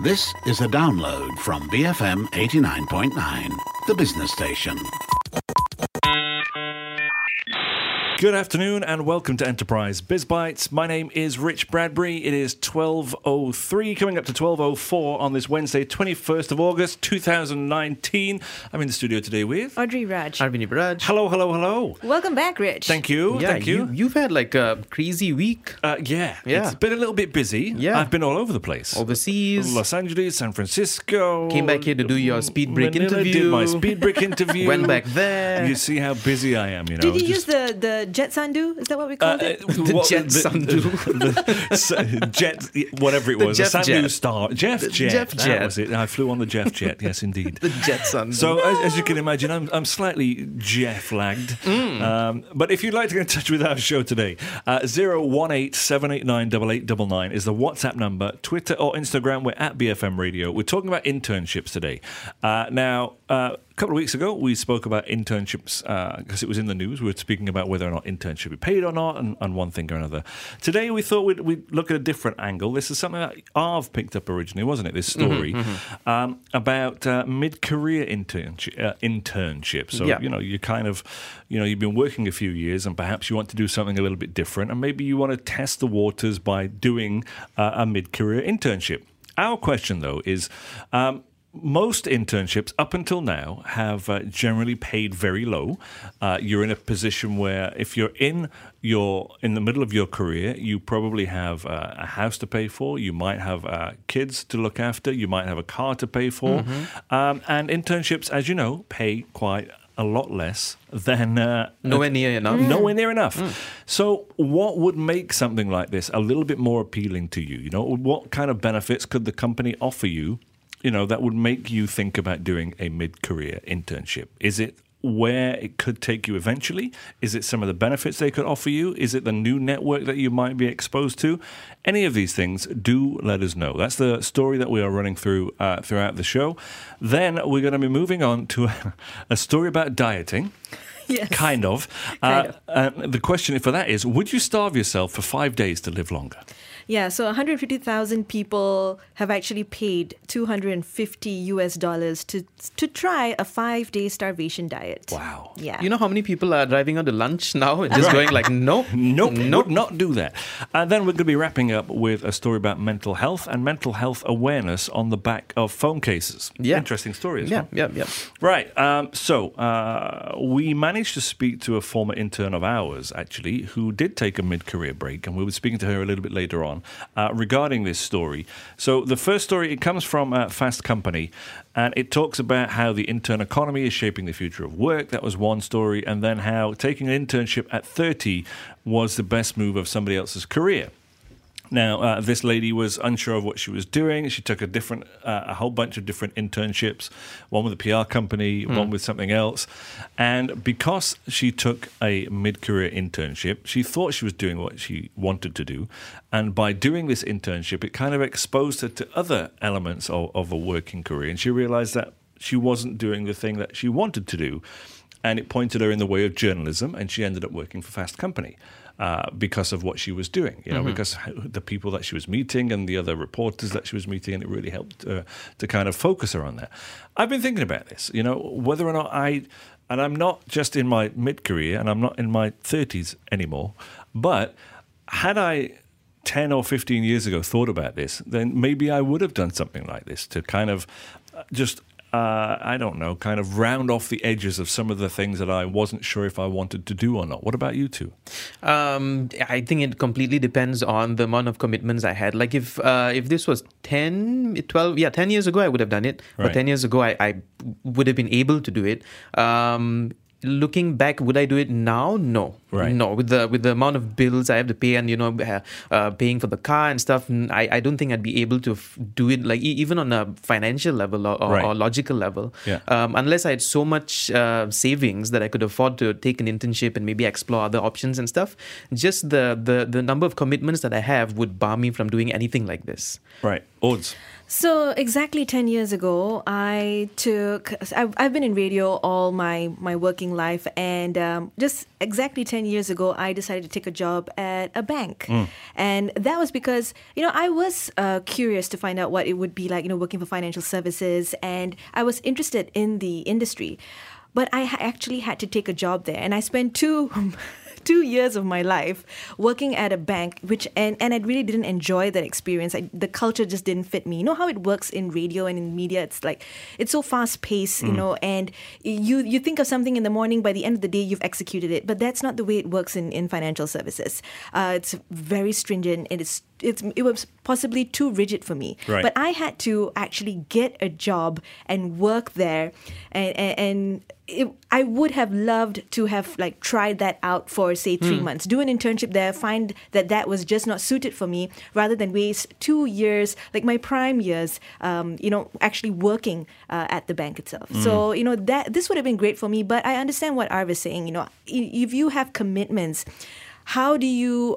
This is a download from BFM 89.9, the business station. Good afternoon and welcome to Enterprise Biz Bites. My name is Rich Bradbury. It is 12:03, coming up to 12:04 on this Wednesday, 21st of August, 2019. I'm in the studio today with Audrey Raj. Arvind Raj. Hello, hello, hello. Welcome back, Rich. Thank you. Yeah, Thank you. You've had like a crazy week. Yeah, Yeah. it's been a little bit busy. Yeah. I've been all over the place. Overseas. Los Angeles, San Francisco. Came back here to do your speed break Manila, interview. Did my speed break interview. Went back there. You see how busy I am, you know. Did you use the jet sundew? Is that what we called it? The jet sundew. The jet, whatever it was. Jeff the Sandu jet. Star. Jeff Jet. Jeff That Jet. was it. I flew on the Jeff Jet, yes, indeed. The jet sundew. So, as you can imagine, I'm slightly Jeff-lagged. But if you'd like to get in touch with our show today, 018-789-8899 is the WhatsApp number. Twitter or Instagram, we're at BFM Radio. We're talking about internships today. Now, a couple of weeks ago, we spoke about internships because it was in the news. We were speaking about whether or not internships should be paid or not, and one thing or another. Today, we thought we'd look at a different angle. This is something that Arv picked up originally, wasn't it? This story about mid-career internships. So, Yeah. you kind of, you've been working a few years, and perhaps you want to do something a little bit different, and maybe you want to test the waters by doing a mid-career internship. Our question, though, is most internships up until now have generally paid very low. You're in a position where if you're in the middle of your career, you probably have a house to pay for, you might have kids to look after, you might have a car to pay for, and internships, as you know, pay quite a lot less than Nowhere near enough. Nowhere near enough. So what would make something like this a little bit more appealing to you? What kind of benefits could the company offer you, that would make you think about doing a mid-career internship? Is it where it could take you eventually? Is it some of the benefits they could offer you? Is it the new network that you might be exposed to? Any of these things, do let us know. That's the story that we are running through throughout the show. Then we're going to be moving on to a story about dieting. Yes. Kind of. The question for that is, would you starve yourself for 5 days to live longer? Yeah, so 150,000 people have actually paid $250 to try a 5-day starvation diet. Wow. Yeah. You know how many people are driving out to lunch now and just going like, nope. Would not do that. And then we're going to be wrapping up with a story about mental health and mental health awareness on the back of phone cases. Yeah. Interesting story as well. Yeah. Right. So we managed to speak to a former intern of ours, actually, who did take a mid-career break, and we were speaking to her a little bit later on regarding this story. So the first story, it comes from Fast Company, and it talks about how the intern economy is shaping the future of work. That was one story. And then how taking an internship at 30 was the best move of somebody else's career. Now, this lady was unsure of what she was doing. She took a whole bunch of different internships, one with a PR company, one with something else. And because she took a mid-career internship, she thought she was doing what she wanted to do. And by doing this internship, it kind of exposed her to other elements of a working career. And she realized that she wasn't doing the thing that she wanted to do. And it pointed her in the way of journalism, and she ended up working for Fast Company. Because of what she was doing, because the people that she was meeting and the other reporters that she was meeting, and it really helped to kind of focus her on that. I've been thinking about this, whether or not and I'm not just in my mid-career and I'm not in my 30s anymore, but had I 10 or 15 years ago thought about this, then maybe I would have done something like this to kind of just kind of round off the edges of some of the things that I wasn't sure if I wanted to do or not. What about you two? I think it completely depends on the amount of commitments I had. Like if this was 10 years ago, I would have done it. Right. But 10 years ago, I would have been able to do it. Looking back, would I do it now? No. Right. No, with the amount of bills I have to pay and, paying for the car and stuff, I don't think I'd be able to do it like even on a financial level or logical level. Yeah. Unless I had so much savings that I could afford to take an internship and maybe explore other options and stuff. Just the number of commitments that I have would bar me from doing anything like this. Right. Odds. So exactly 10 years ago, I've been in radio all my working life, and just exactly 10 years ago, I decided to take a job at a bank. And that was because, I was curious to find out what it would be like, working for financial services, and I was interested in the industry. But I actually had to take a job there, and I spent 2 years of my life working at a bank, and I really didn't enjoy that experience. The culture just didn't fit me. You know how it works in radio and in media? It's so fast paced, and you think of something in the morning, by the end of the day you've executed it. But that's not the way it works in financial services. It's very stringent, and it was possibly too rigid for me. Right. But I had to actually get a job and work there, and I would have loved to have tried that out for say 3 months, do an internship there, find that was just not suited for me, rather than waste 2 years, like my prime years, actually working at the bank itself. So that this would have been great for me. But I understand what Arv is saying. If you have commitments, how do you?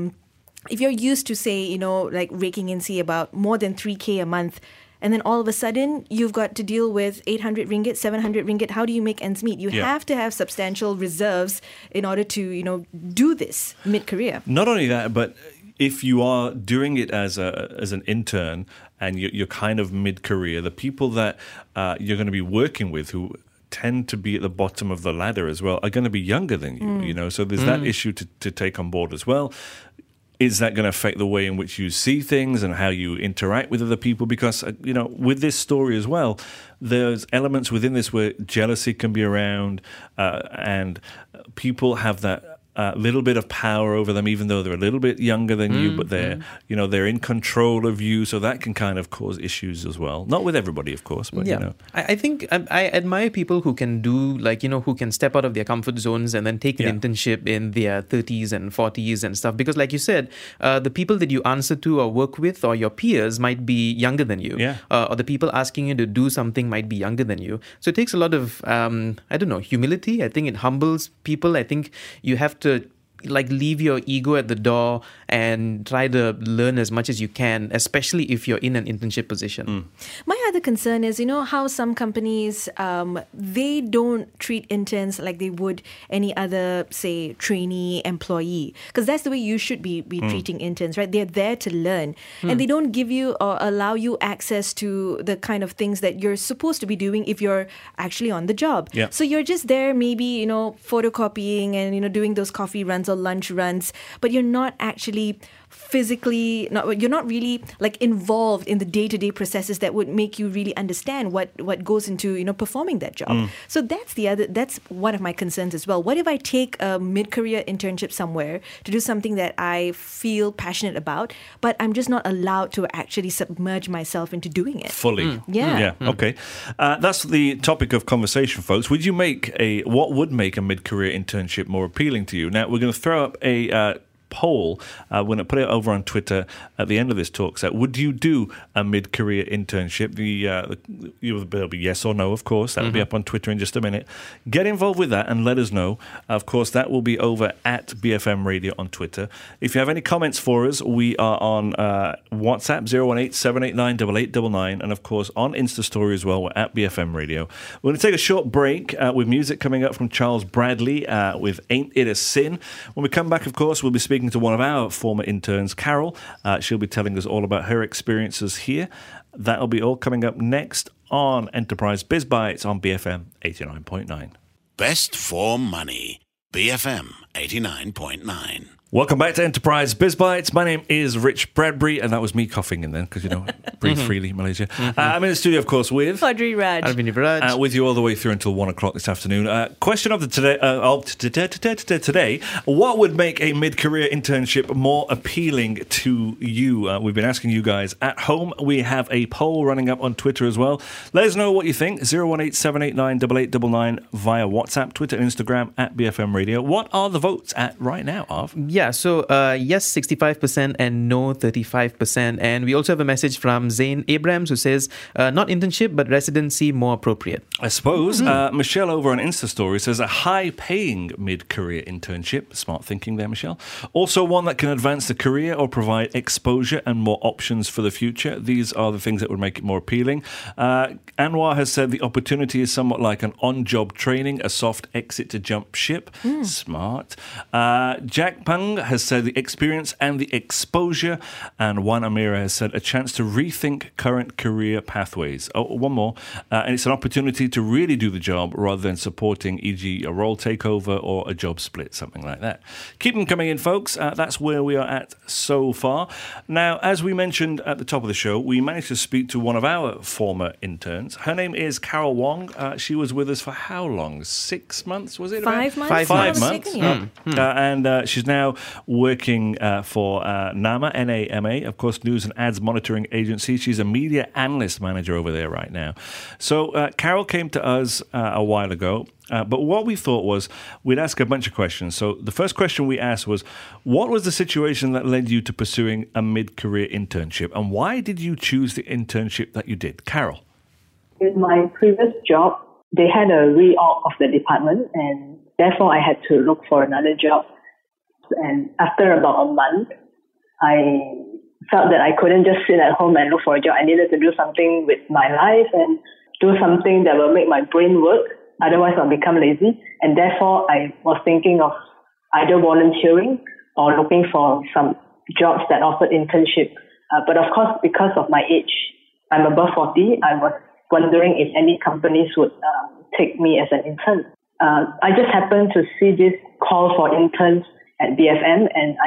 If you're used to, say, raking in, say, about more than 3K a month, and then all of a sudden you've got to deal with 800 ringgit, 700 ringgit, how do you make ends meet? You have to have substantial reserves in order to, do this mid-career. Not only that, but if you are doing it as an intern and you're kind of mid-career, the people that you're going to be working with who tend to be at the bottom of the ladder as well are going to be younger than you, So there's that issue to take on board as well. Is that going to affect the way in which you see things and how you interact with other people? Because, with this story as well, there's elements within this where jealousy can be around and people have that little bit of power over them, even though they're a little bit younger than you, but they're in control of you. So that can kind of cause issues as well. Not with everybody, of course, but I think I admire people who can do who can step out of their comfort zones and then take an internship in their 30s and 40s and stuff. Because like you said, the people that you answer to or work with or your peers might be younger than you. Or the people asking you to do something might be younger than you. So it takes a lot of, humility. I think it humbles people. I think you have to leave your ego at the door and try to learn as much as you can, especially if you're in an internship position. My other concern is, how some companies, they don't treat interns like they would any other, say, trainee employee. Because that's the way you should be treating interns, right? They're there to learn. And they don't give you or allow you access to the kind of things that you're supposed to be doing if you're actually on the job. So you're just there maybe, photocopying and, doing those coffee runs or lunch runs, but you're not actually physically, you're not really involved in the day-to-day processes that would make you really understand what goes into performing that job. So that's one of my concerns as well. What if I take a mid-career internship somewhere to do something that I feel passionate about, but I'm just not allowed to actually submerge myself into doing it fully? Okay, that's the topic of conversation, folks. What would make a mid-career internship more appealing to you? Now we're going to throw up a poll. We're going to put it over on Twitter at the end of this talk. So, would you do a mid-career internship? It'll be yes or no, of course. That will be up on Twitter in just a minute. Get involved with that and let us know. Of course, that will be over at BFM Radio on Twitter. If you have any comments for us, we are on WhatsApp 018-789-8899, and of course on Insta Story as well. We're at BFM Radio. We're going to take a short break with music coming up from Charles Bradley with Ain't It a Sin. When we come back, of course, we'll be speaking to one of our former interns, Carol. She'll be telling us all about her experiences here. That'll be all coming up next on Enterprise Biz Bites on BFM 89.9. Best for money. BFM 89.9. Welcome back to Enterprise Biz Bites. My name is Rich Bradbury, and that was me coughing in then, because, breathe freely, Malaysia. I'm in the studio, of course, with Audrey Raj. Arvind Raj. With you all the way through until 1 o'clock this afternoon. Question of the today, what would make a mid-career internship more appealing to you? We've been asking you guys at home. We have a poll running up on Twitter as well. Let us know what you think. 018-789-8899 via WhatsApp, Twitter, and Instagram at BFM Radio. What are the votes at right now, Arv? Yes, 65% and no, 35%. And we also have a message from Zain Abrams who says, not internship, but residency more appropriate. I suppose. Michelle over on Insta Story says a high-paying mid-career internship. Smart thinking there, Michelle. Also one that can advance the career or provide exposure and more options for the future. These are the things that would make it more appealing. Anwar has said the opportunity is somewhat like an on-job training, a soft exit to jump ship. Smart. Jack Pang has said the experience and the exposure. And Juan Amira has said a chance to rethink current career pathways. Oh, one more. And it's an opportunity to really do the job rather than supporting, e.g. a role takeover or a job split, something like that. Keep them coming in, folks. That's where we are at so far. Now, as we mentioned at the top of the show, we managed to speak to one of our former interns. Her name is Carol Wong. She was with us for how long? 6 months, was it? 5 months? 5 months. And she's now working for NAMA, N-A-M-A, of course, News and Ads Monitoring Agency. She's a media analyst manager over there right now. So Carol came to us a while ago. But what we thought was we'd ask a bunch of questions. So the first question we asked was, what was the situation that led you to pursuing a mid-career internship? And why did you choose the internship that you did? Carol. In my previous job, they had a reorg of the department, and therefore I had to look for another job. And after about a month, I felt that I couldn't just sit at home and look for a job. I needed to do something with my life and do something that will make my brain work. Otherwise, I'll become lazy. And therefore, I was thinking of either volunteering or looking for some jobs that offered internship. But of course, because of my age, I'm above 40, I was wondering if any companies would take me as an intern. I just happened to see this call for interns at BFM, and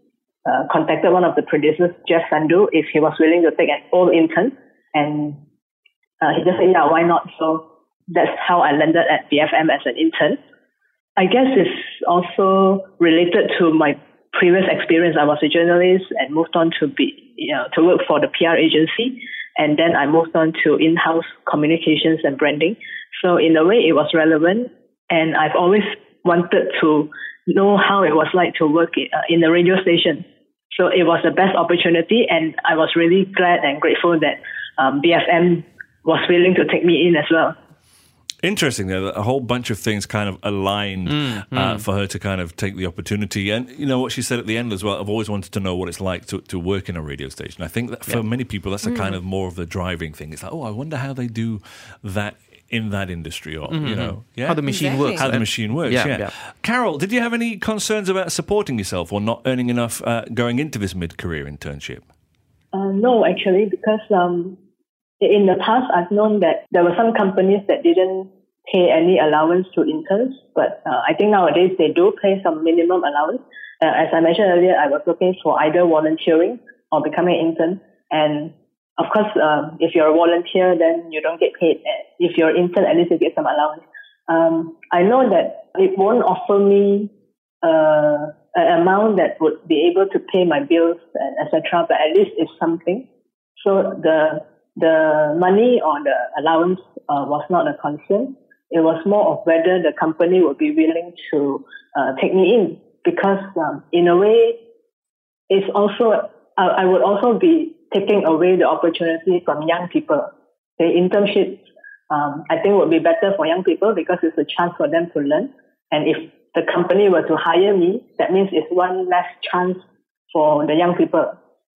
I contacted one of the producers, Jeff Sandu, if he was willing to take an old intern. And he just said, yeah, why not? So that's how I landed at BFM as an intern. I guess it's also related to my previous experience. I was a journalist and moved on to work for the PR agency. And then I moved on to in-house communications and branding. So in a way, it was relevant. And I've always wanted to know how it was like to work in a radio station. So it was the best opportunity. And I was really glad and grateful that BFM was willing to take me in as well. Interesting there, that a whole bunch of things kind of aligned for her to kind of take the opportunity. And you know what she said at the end as well, I've always wanted to know what it's like to work in a radio station. I think that for many people, that's a kind of more of the driving thing. It's like, oh, I wonder how they do that in that industry, or, you know, how the machine works. How the machine works, yeah. Carol, did you have any concerns about supporting yourself or not earning enough going into this mid-career internship? No, actually, because in the past, I've known that there were some companies that didn't pay any allowance to interns, but I think nowadays they do pay some minimum allowance. As I mentioned earlier, I was looking for either volunteering or becoming an intern. And of course, if you're a volunteer, then you don't get paid. If you're an intern, at least you get some allowance. I know that it won't offer me an amount that would be able to pay my bills, etc., but at least it's something. So the money or the allowance was not a concern. It was more of whether the company would be willing to take me in, because in a way, it's also I would also be taking away the opportunity from young people. The internship, I think, would be better for young people because it's a chance for them to learn. And if the company were to hire me, that means it's one less chance for the young people.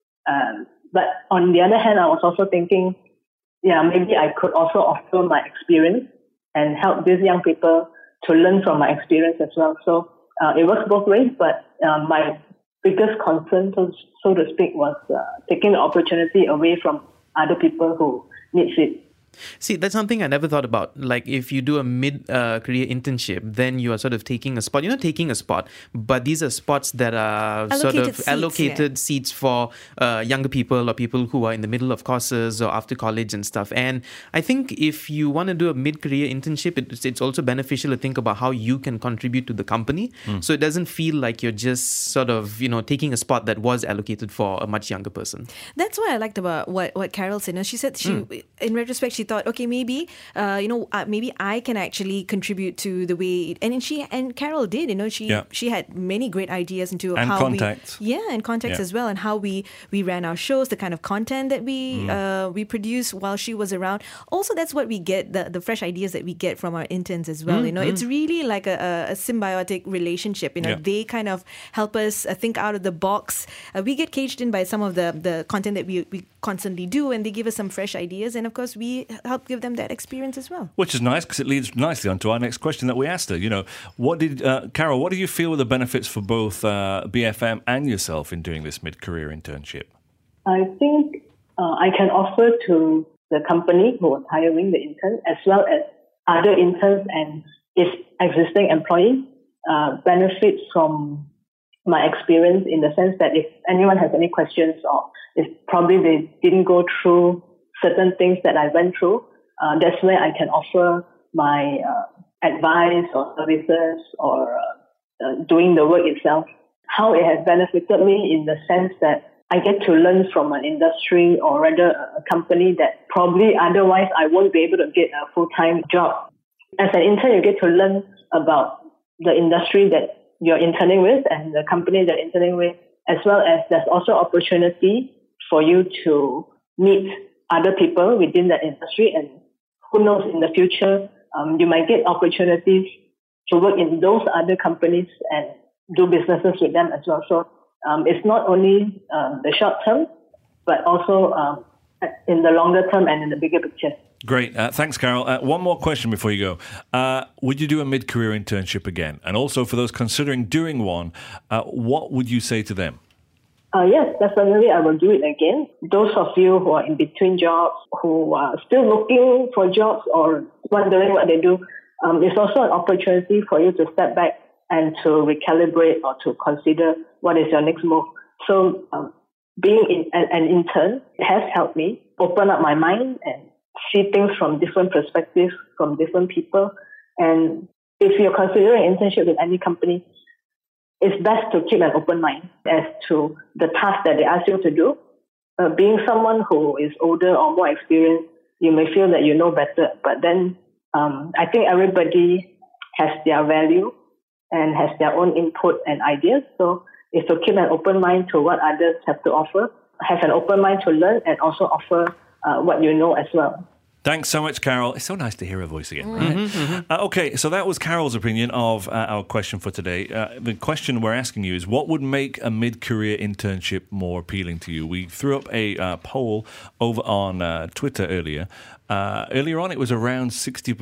But on the other hand, I was also thinking, maybe I could also offer my experience and help these young people to learn from my experience as well. So it works both ways, but my biggest concern, so to speak, was taking the opportunity away from other people who need it. See, that's something I never thought about. Like, if you do a mid-career internship, then you are sort of taking a spot. You're not taking a spot, but these are spots that are allocated seats for younger people or people who are in the middle of courses or after college and stuff. And I think if you want to do a mid-career internship, it's also beneficial to think about how you can contribute to the company. So it doesn't feel like you're just sort of, taking a spot that was allocated for a much younger person. That's what I liked about what Carol said. She said in retrospect, she she thought, okay, maybe maybe I can actually contribute to the way. And Carol did. She had many great ideas into and how contacts. and contacts as well, and how we ran our shows, the kind of content that we produced while she was around. Also, that's what we get, the fresh ideas that we get from our interns as well. It's really like a symbiotic relationship. They kind of help us think out of the box. We get caged in by some of the content that we constantly do, and they give us some fresh ideas, and of course we help give them that experience as well. Which is nice, because it leads nicely on to our next question that we asked her. Carol, what do you feel were the benefits for both BFM and yourself in doing this mid-career internship? I think I can offer to the company who was hiring the intern, as well as other interns and its existing employees, benefits from my experience, in the sense that if anyone has any questions, or if probably they didn't go through certain things that I went through, that's where I can offer my advice or services, or doing the work itself. How it has benefited me in the sense that I get to learn from an industry, or rather a company that probably otherwise I won't be able to get a full-time job. As an intern, you get to learn about the industry that you're interning with and the company that you're interning with, as well as there's also opportunity for you to meet other people within that industry, and who knows, in the future, you might get opportunities to work in those other companies and do businesses with them as well. So it's not only the short term, but also in the longer term and in the bigger picture. Great. Thanks, Carol. One more question before you go. Would you do a mid-career internship again? And also, for those considering doing one, what would you say to them? Yes, definitely I will do it again. Those of you who are in between jobs, who are still looking for jobs or wondering what they do, it's also an opportunity for you to step back and to recalibrate or to consider what is your next move. So being an intern has helped me open up my mind and see things from different perspectives, from different people. And if you're considering internship with any company, it's best to keep an open mind as to the task that they ask you to do. Being someone who is older or more experienced, you may feel that you know better, but then I think everybody has their value and has their own input and ideas. So it's to keep an open mind to what others have to offer, have an open mind to learn, and also offer what you know as well. Thanks so much, Carol. It's so nice to hear her voice again, right? Okay, so that was Carol's opinion of our question for today. The question we're asking you is, what would make a mid-career internship more appealing to you? We threw up a poll over on Twitter earlier. Earlier on, it was around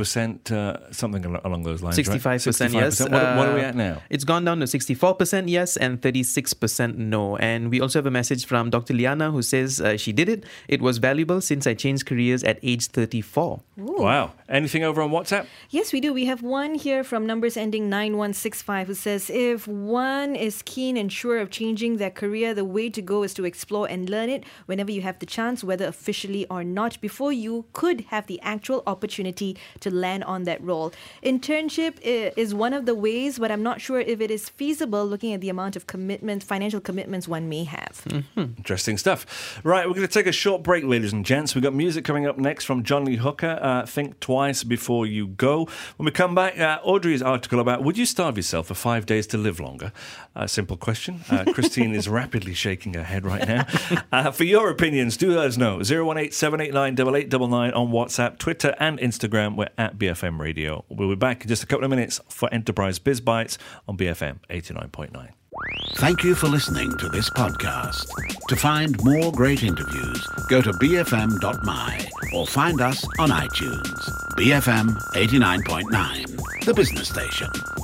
60%, something along those lines, 65%, right? 65%, yes. What are we at now? It's gone down to 64% yes and 36% no. And we also have a message from Dr. Liana, who says she did it. It was valuable since I changed careers at age 34. Ooh. Wow. Anything over on WhatsApp? Yes, we do. We have one here from numbers ending 9165 who says, if one is keen and sure of changing their career, the way to go is to explore and learn it whenever you have the chance, whether officially or not, before you could have the actual opportunity to land on that role. Internship is one of the ways, but I'm not sure if it is feasible looking at the amount of commitments, financial commitments one may have. Interesting stuff. Right, we're going to take a short break, ladies and gents. We've got music coming up next from John Lee Hooker, Think Twice Before You Go. When we come back, Audrey's article about would you starve yourself for 5 days to live longer? Simple question. Christine is rapidly shaking her head right now. For your opinions, do let us know. 018 789 8899 on WhatsApp, Twitter and Instagram. We're at BFM Radio. We'll be back in just a couple of minutes for Enterprise Biz Bites on BFM 89.9. Thank you for listening to this podcast. To find more great interviews, go to bfm.my or find us on iTunes. BFM 89.9, the business station.